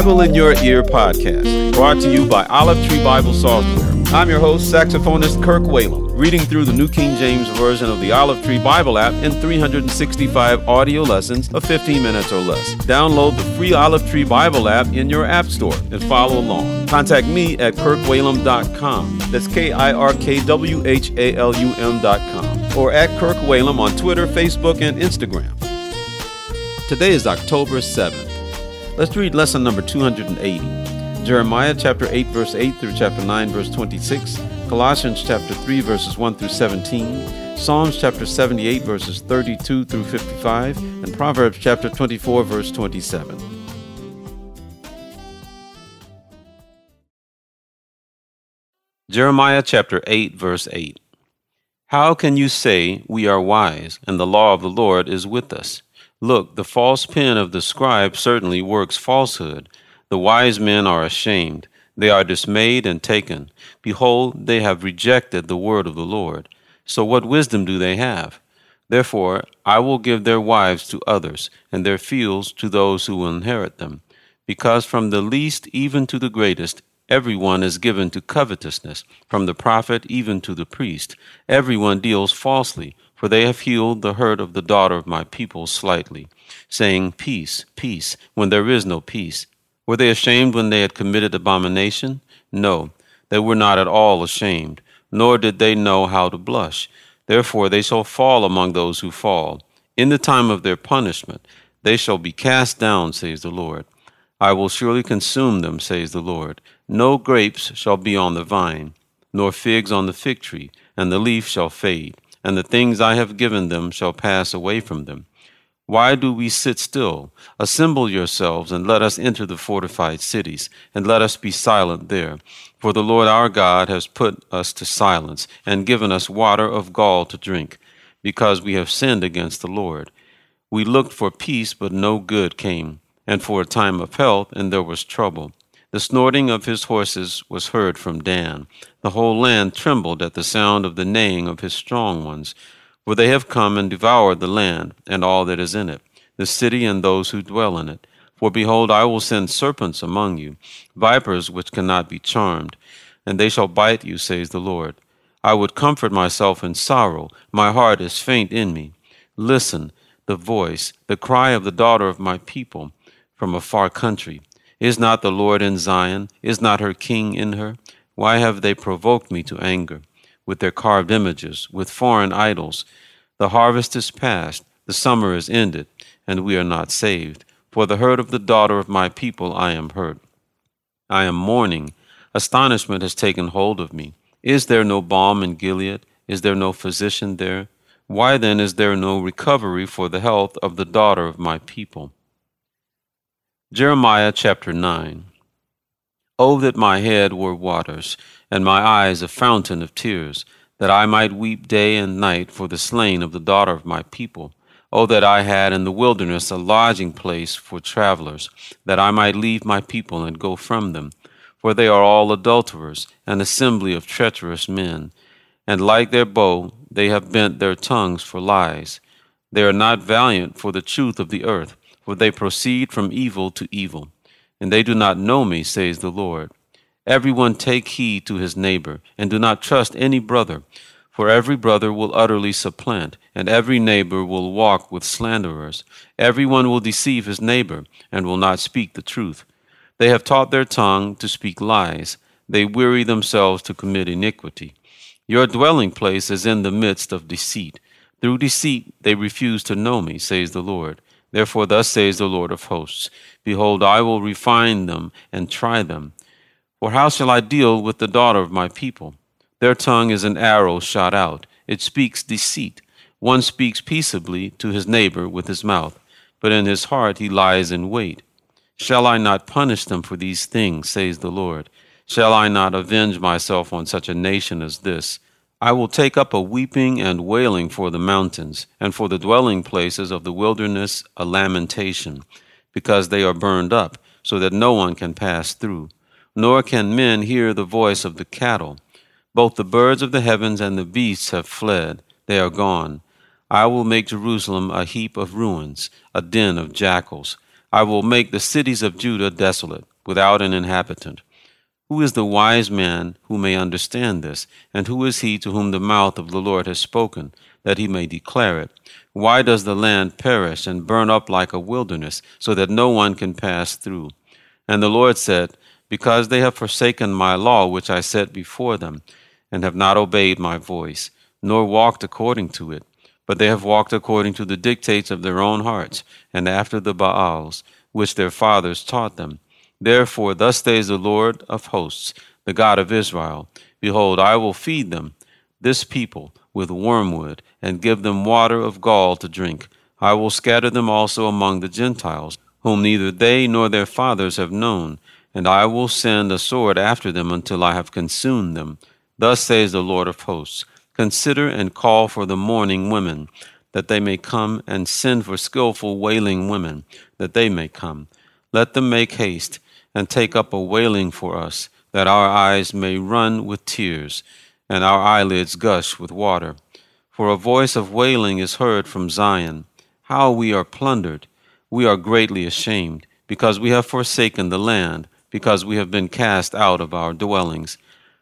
Bible in Your Ear podcast, brought to you by Olive Tree Bible Software. I'm your host, saxophonist Kirk Whalum, reading through the New King James Version of the Olive Tree Bible app in 365 audio lessons of 15 minutes or less. Download the free Olive Tree Bible app in your app store and follow along. Contact me at kirkwhalum.com. That's KIRKWHALUM.com. Or at Kirk Whalum on Twitter, Facebook, and Instagram. Today is October 7th. Let's read lesson number 280. Jeremiah chapter 8, verse 8 through chapter 9, verse 26, Colossians chapter 3, verses 1 through 17, Psalms chapter 78, verses 32 through 55, and Proverbs chapter 24, verse 27. Jeremiah chapter 8, verse 8. How can you say, we are wise, and the law of the Lord is with us? Look, the false pen of the scribe certainly works falsehood. The wise men are ashamed. They are dismayed and taken. Behold, they have rejected the word of the Lord. So what wisdom do they have? Therefore, I will give their wives to others, and their fields to those who will inherit them. Because from the least even to the greatest, everyone is given to covetousness, from the prophet even to the priest. Everyone deals falsely, for they have healed the hurt of the daughter of my people slightly, saying, Peace, peace, when there is no peace. Were they ashamed when they had committed abomination? No, they were not at all ashamed, nor did they know how to blush. Therefore they shall fall among those who fall. In the time of their punishment they shall be cast down, says the Lord. I will surely consume them, says the Lord. No grapes shall be on the vine, nor figs on the fig tree, and the leaf shall fade, and the things I have given them shall pass away from them. Why do we sit still? Assemble yourselves, and let us enter the fortified cities, and let us be silent there. For the Lord our God has put us to silence, and given us water of gall to drink, because we have sinned against the Lord. We looked for peace, but no good came, and for a time of health, and there was trouble. The snorting of his horses was heard from Dan. The whole land trembled at the sound of the neighing of his strong ones. For they have come and devoured the land, and all that is in it, the city and those who dwell in it. For behold, I will send serpents among you, vipers which cannot be charmed, and they shall bite you, says the Lord. I would comfort myself in sorrow, my heart is faint in me. Listen, the voice, the cry of the daughter of my people from a far country. Is not the Lord in Zion? Is not her king in her? Why have they provoked me to anger? With their carved images, with foreign idols. The harvest is past, the summer is ended, and we are not saved. For the hurt of the daughter of my people I am hurt. I am mourning. Astonishment has taken hold of me. Is there no balm in Gilead? Is there no physician there? Why then is there no recovery for the health of the daughter of my people? Jeremiah chapter 9. Oh, that my head were waters, and my eyes a fountain of tears, that I might weep day and night for the slain of the daughter of my people. Oh, that I had in the wilderness a lodging place for travelers, that I might leave my people and go from them. For they are all adulterers, an assembly of treacherous men. And like their bow, they have bent their tongues for lies. They are not valiant for the truth of the earth, for they proceed from evil to evil. And they do not know me, says the Lord. Everyone take heed to his neighbor, and do not trust any brother. For every brother will utterly supplant, and every neighbor will walk with slanderers. Everyone will deceive his neighbor, and will not speak the truth. They have taught their tongue to speak lies. They weary themselves to commit iniquity. Your dwelling place is in the midst of deceit. Through deceit they refuse to know me, says the Lord. Therefore thus says the Lord of hosts, Behold, I will refine them and try them. For how shall I deal with the daughter of my people? Their tongue is an arrow shot out. It speaks deceit. One speaks peaceably to his neighbor with his mouth, but in his heart he lies in wait. Shall I not punish them for these things, says the Lord? Shall I not avenge myself on such a nation as this? I will take up a weeping and wailing for the mountains, and for the dwelling places of the wilderness a lamentation, because they are burned up, so that no one can pass through, nor can men hear the voice of the cattle. Both the birds of the heavens and the beasts have fled, they are gone. I will make Jerusalem a heap of ruins, a den of jackals. I will make the cities of Judah desolate. without an inhabitant. Who is the wise man who may understand this? And who is he to whom the mouth of the Lord has spoken, that he may declare it? Why does the land perish and burn up like a wilderness, so that no one can pass through? And the Lord said, Because they have forsaken my law which I set before them, and have not obeyed my voice, nor walked according to it, but they have walked according to the dictates of their own hearts, and after the Baals, which their fathers taught them. Therefore, thus says the Lord of hosts, the God of Israel, Behold, I will feed them, this people, with wormwood, and give them water of gall to drink. I will scatter them also among the Gentiles, whom neither they nor their fathers have known, and I will send a sword after them until I have consumed them. Thus says the Lord of hosts, Consider and call for the mourning women, that they may come, and send for skillful wailing women, that they may come. Let them make haste, and take up a wailing for us, that our eyes may run with tears, and our eyelids gush with water. For a voice of wailing is heard from Zion. How we are plundered! We are greatly ashamed, because we have forsaken the land, because we have been cast out of our dwellings.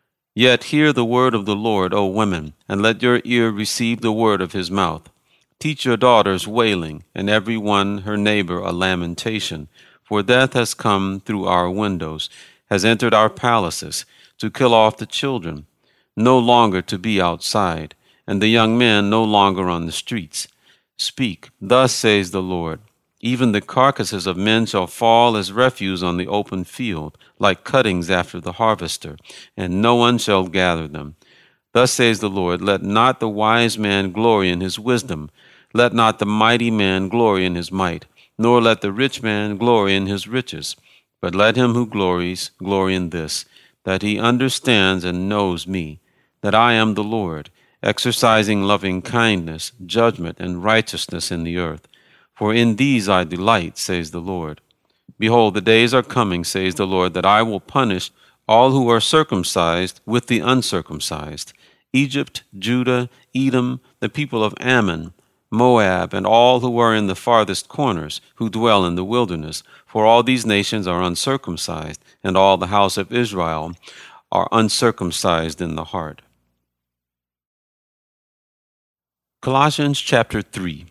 Yet hear the word of the Lord, O women, and let your ear receive the word of his mouth. Teach your daughters wailing, and every one her neighbor a lamentation. For death has come through our windows, has entered our palaces, to kill off the children, no longer to be outside, and the young men no longer on the streets. Speak, thus says the Lord. Even the carcasses of men shall fall as refuse on the open field, like cuttings after the harvester, and no one shall gather them. Thus says the Lord, Let not the wise man glory in his wisdom, let not the mighty man glory in his might, nor let the rich man glory in his riches, but let him who glories glory in this, that he understands and knows me, that I am the Lord, exercising loving kindness, judgment, and righteousness in the earth. For in these I delight, says the Lord. Behold, the days are coming, says the Lord, that I will punish all who are circumcised with the uncircumcised, Egypt, Judah, Edom, the people of Ammon, Moab, and all who are in the farthest corners, who dwell in the wilderness. For all these nations are uncircumcised, and all the house of Israel are uncircumcised in the heart. Colossians chapter 3.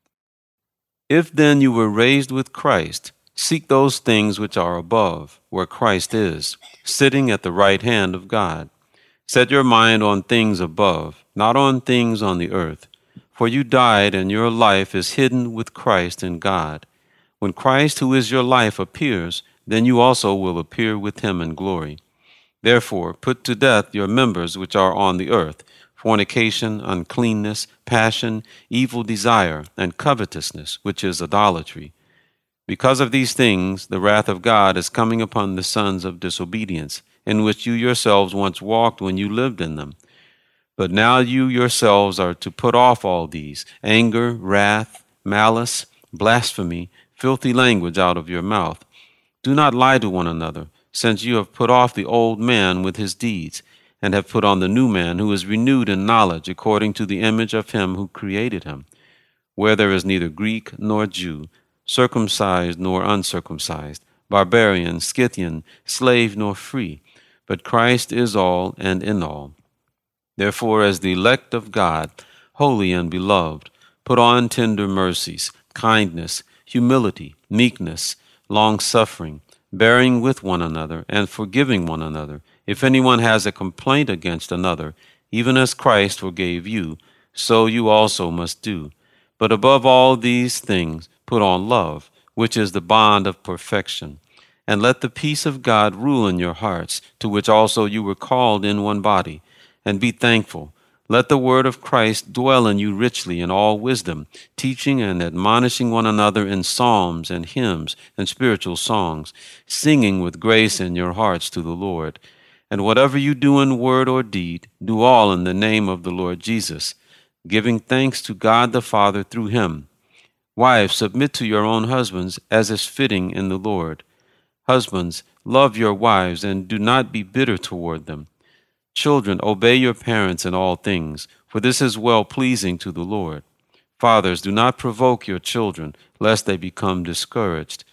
If then you were raised with Christ, seek those things which are above, where Christ is, sitting at the right hand of God. Set your mind on things above, not on things on the earth. For you died, and your life is hidden with Christ in God. When Christ, who is your life, appears, then you also will appear with him in glory. Therefore, put to death your members which are on the earth, fornication, uncleanness, passion, evil desire, and covetousness, which is idolatry. Because of these things, the wrath of God is coming upon the sons of disobedience, in which you yourselves once walked when you lived in them. But now you yourselves are to put off all these, anger, wrath, malice, blasphemy, filthy language out of your mouth. Do not lie to one another, since you have put off the old man with his deeds, and have put on the new man, who is renewed in knowledge according to the image of him who created him, where there is neither Greek nor Jew, circumcised nor uncircumcised, barbarian, Scythian, slave nor free, but Christ is all and in all. Therefore, as the elect of God, holy and beloved, put on tender mercies, kindness, humility, meekness, long-suffering, bearing with one another, and forgiving one another. If anyone has a complaint against another, even as Christ forgave you, so you also must do. But above all these things, put on love, which is the bond of perfection. And let the peace of God rule in your hearts, to which also you were called in one body. And be thankful. Let the word of Christ dwell in you richly in all wisdom, teaching and admonishing one another in psalms and hymns and spiritual songs, singing with grace in your hearts to the Lord. And whatever you do in word or deed, do all in the name of the Lord Jesus, giving thanks to God the Father through him. Wives, submit to your own husbands as is fitting in the Lord. Husbands, love your wives and do not be bitter toward them. Children, obey your parents in all things, for this is well-pleasing to the Lord. Fathers, do not provoke your children, lest they become discouraged.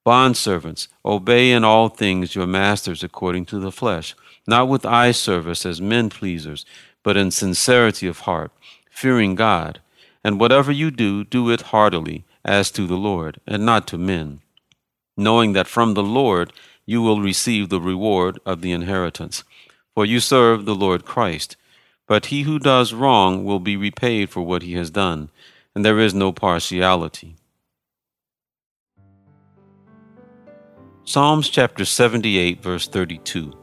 Bondservants, obey in all things your masters according to the flesh, not with eye service as men pleasers, but in sincerity of heart, fearing God. And whatever you do, do it heartily, as to the Lord, and not to men, knowing that from the Lord you will receive the reward of the inheritance. For you serve the Lord Christ. But he who does wrong will be repaid for what he has done, and there is no partiality. Psalms chapter 78, verse 32.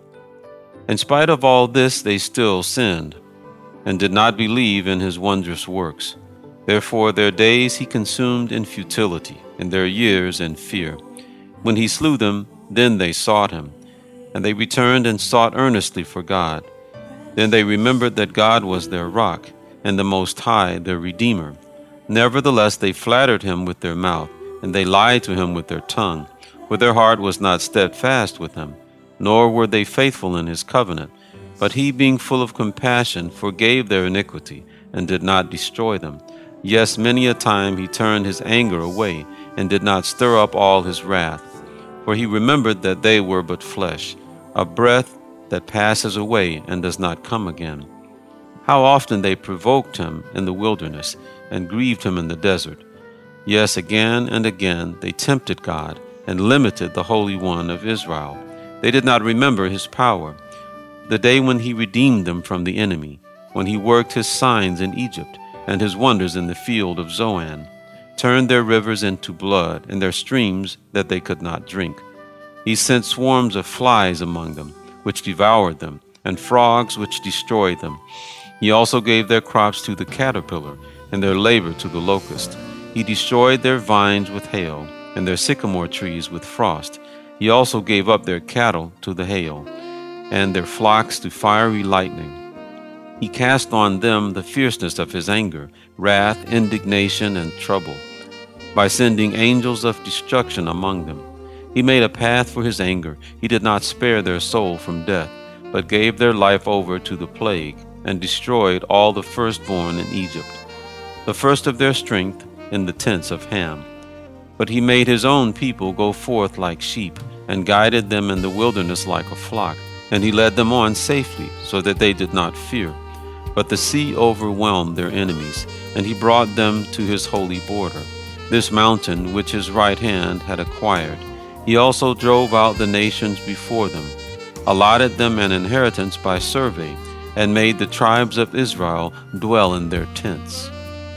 In spite of all this, they still sinned, and did not believe in his wondrous works. Therefore their days he consumed in futility, and their years in fear. When he slew them, then they sought him, and they returned and sought earnestly for God. Then they remembered that God was their rock, and the Most High their Redeemer. Nevertheless they flattered him with their mouth, and they lied to him with their tongue. For their heart was not steadfast with him, nor were they faithful in his covenant. But he, being full of compassion, forgave their iniquity, and did not destroy them. Yes, many a time he turned his anger away, and did not stir up all his wrath. For he remembered that they were but flesh, a breath that passes away and does not come again. How often they provoked him in the wilderness, and grieved him in the desert. Yes, again and again they tempted God, and limited the Holy One of Israel. They did not remember his power, the day when he redeemed them from the enemy, when he worked his signs in Egypt, and his wonders in the field of Zoan, turned their rivers into blood, and their streams that they could not drink. He sent swarms of flies among them, which devoured them, and frogs which destroyed them. He also gave their crops to the caterpillar, and their labor to the locust. He destroyed their vines with hail, and their sycamore trees with frost. He also gave up their cattle to the hail, and their flocks to fiery lightning. He cast on them the fierceness of his anger, wrath, indignation, and trouble, by sending angels of destruction among them. He made a path for his anger. He did not spare their soul from death, but gave their life over to the plague, and destroyed all the firstborn in Egypt, the first of their strength in the tents of Ham. But he made his own people go forth like sheep, and guided them in the wilderness like a flock. And he led them on safely, so that they did not fear. But the sea overwhelmed their enemies, and he brought them to his holy border, this mountain which his right hand had acquired. He also drove out the nations before them, allotted them an inheritance by survey, and made the tribes of Israel dwell in their tents.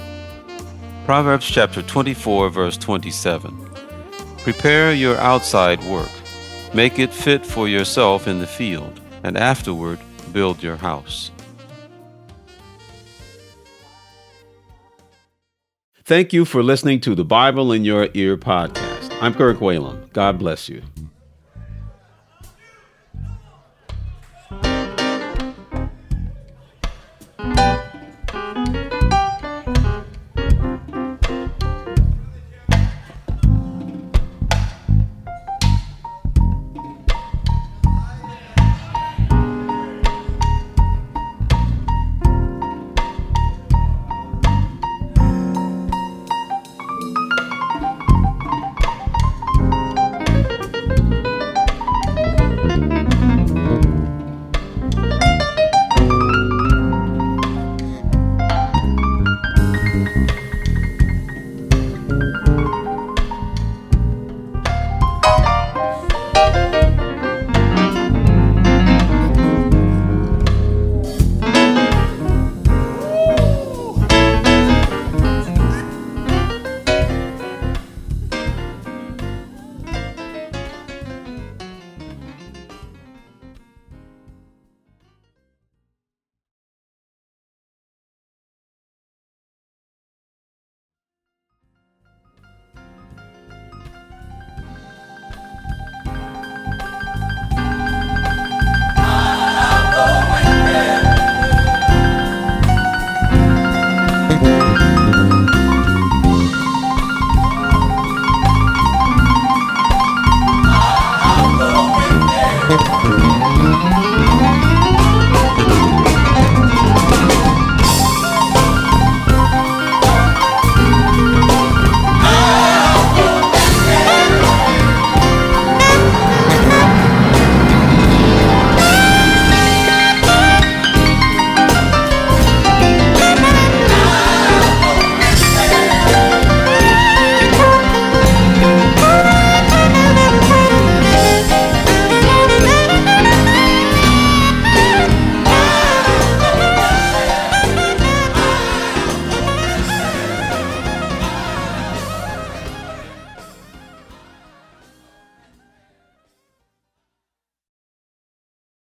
Proverbs chapter 24, verse 27. Prepare your outside work. Make it fit for yourself in the field, and afterward build your house. Thank you for listening to the Bible in Your Ear podcast. I'm Kirk Whalum. God bless you.